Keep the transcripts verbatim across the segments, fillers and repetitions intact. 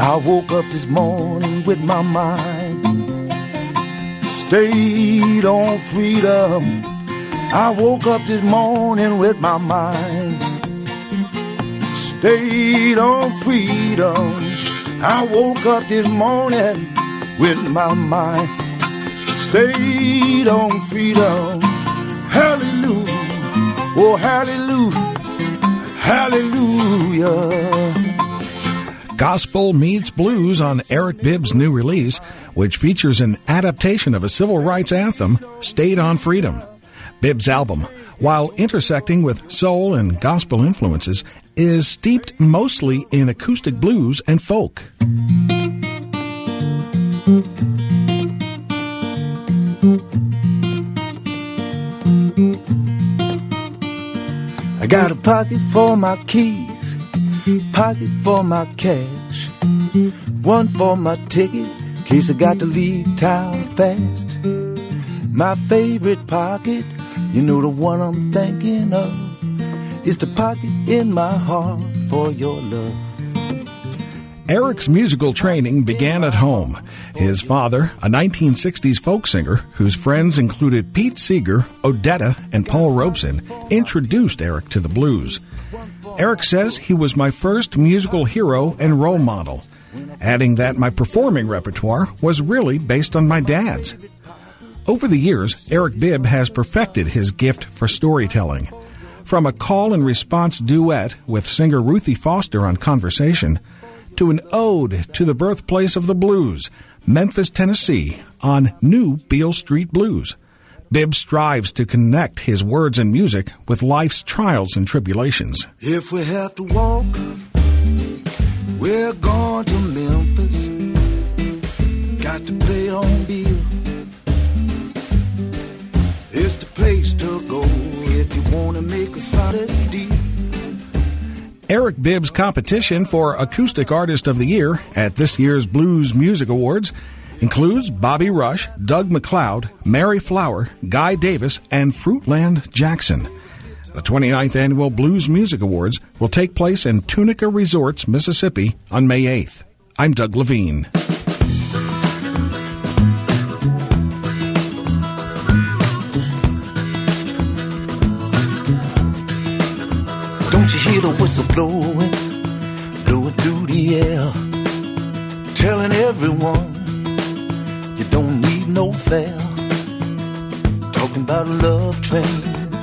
I woke up this morning with my mind stayed on freedom. I woke up this morning with my mind stayed on freedom. I woke up this morning with my mind stayed on freedom. Hallelujah, oh hallelujah, hallelujah. Gospel Meets Blues on Eric Bibb's new release, which features an adaptation of a civil rights anthem, Stayed on Freedom. Bibb's album, while intersecting with soul and gospel influences, is steeped mostly in acoustic blues and folk. I got a pocket for my keys, pocket for my cash, one for my ticket, in case I got to leave town fast. My favorite pocket, you know the one I'm thinking of, is the pocket in my heart for your love. Eric's musical training began at home. His father, a nineteen sixties folk singer whose friends included Pete Seeger, Odetta, and Paul Robeson, introduced Eric to the blues. Eric says he was my first musical hero and role model, adding that my performing repertoire was really based on my dad's. Over the years, Eric Bibb has perfected his gift for storytelling. From a call-and-response duet with singer Ruthie Foster on Conversation, to an ode to the birthplace of the blues, Memphis, Tennessee, on New Beale Street Blues. Bibb strives to connect his words and music with life's trials and tribulations. If we have to walk, we're going to Memphis. Got to play on Beale. It's the place to go if you want to make a solid deal. Eric Bibb's competition for Acoustic Artist of the Year at this year's Blues Music Awards includes Bobby Rush, Doug McLeod, Mary Flower, Guy Davis, and Fruitland Jackson. The twenty-ninth Annual Blues Music Awards will take place in Tunica Resorts, Mississippi on May eighth. I'm Doug Levine. Don't you hear the whistle blowing, blowing through the air, telling everyone you don't need no fare, talking about a love train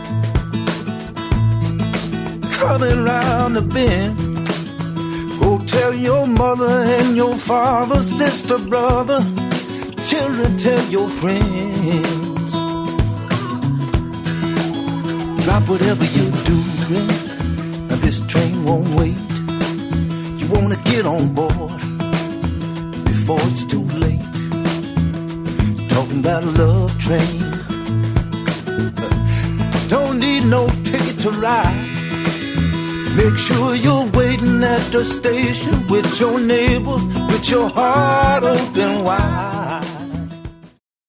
coming round the bend. Go tell your mother and your father, sister, brother, children, tell your friends. Drop whatever you're doing, now this train won't wait. You wanna get on board before it's too late. Talking about a love train, don't need no ticket to ride. Make sure you're waiting at the station with your neighbors, with your heart open wide.